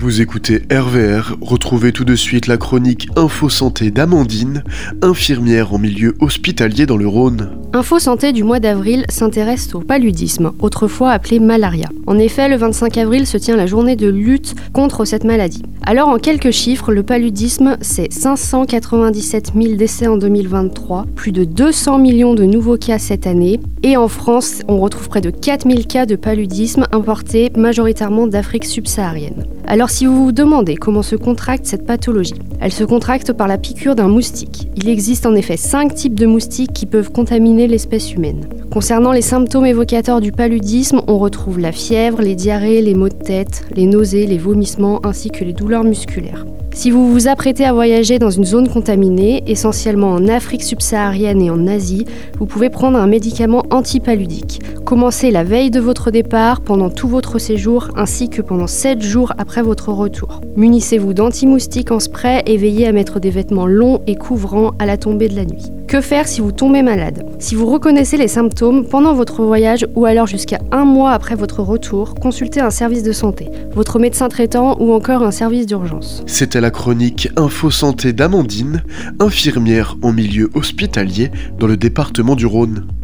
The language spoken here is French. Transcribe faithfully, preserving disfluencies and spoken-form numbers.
Vous écoutez R V R, retrouvez tout de suite la chronique Info Santé d'Amandine, infirmière en milieu hospitalier dans le Rhône. Info Santé du mois d'avril s'intéresse au paludisme, autrefois appelé malaria. En effet, le vingt-cinq avril se tient la journée de lutte contre cette maladie. Alors en quelques chiffres, le paludisme, c'est cinq cent quatre-vingt-dix-sept mille décès en deux mille vingt-trois, plus de deux cents millions de nouveaux cas cette année, et en France, on retrouve près de quatre mille cas de paludisme importés majoritairement d'Afrique subsaharienne. Alors si vous vous demandez comment se contracte cette pathologie, elle se contracte par la piqûre d'un moustique. Il existe en effet cinq types de moustiques qui peuvent contaminer l'espèce humaine. Concernant les symptômes évocateurs du paludisme, on retrouve la fièvre, les diarrhées, les maux de tête, les nausées, les vomissements ainsi que les douleurs musculaires. Si vous vous apprêtez à voyager dans une zone contaminée, essentiellement en Afrique subsaharienne et en Asie, vous pouvez prendre un médicament antipaludique. Commencez la veille de votre départ, pendant tout votre séjour, ainsi que pendant sept jours après votre retour. Munissez-vous d'anti-moustiques en spray et veillez à mettre des vêtements longs et couvrants à la tombée de la nuit. Que faire si vous tombez malade ? Si vous reconnaissez les symptômes pendant votre voyage ou alors jusqu'à un mois après votre retour, consultez un service de santé, votre médecin traitant ou encore un service d'urgence. C'était la chronique Info Santé d'Amandine, infirmière en milieu hospitalier dans le département du Rhône.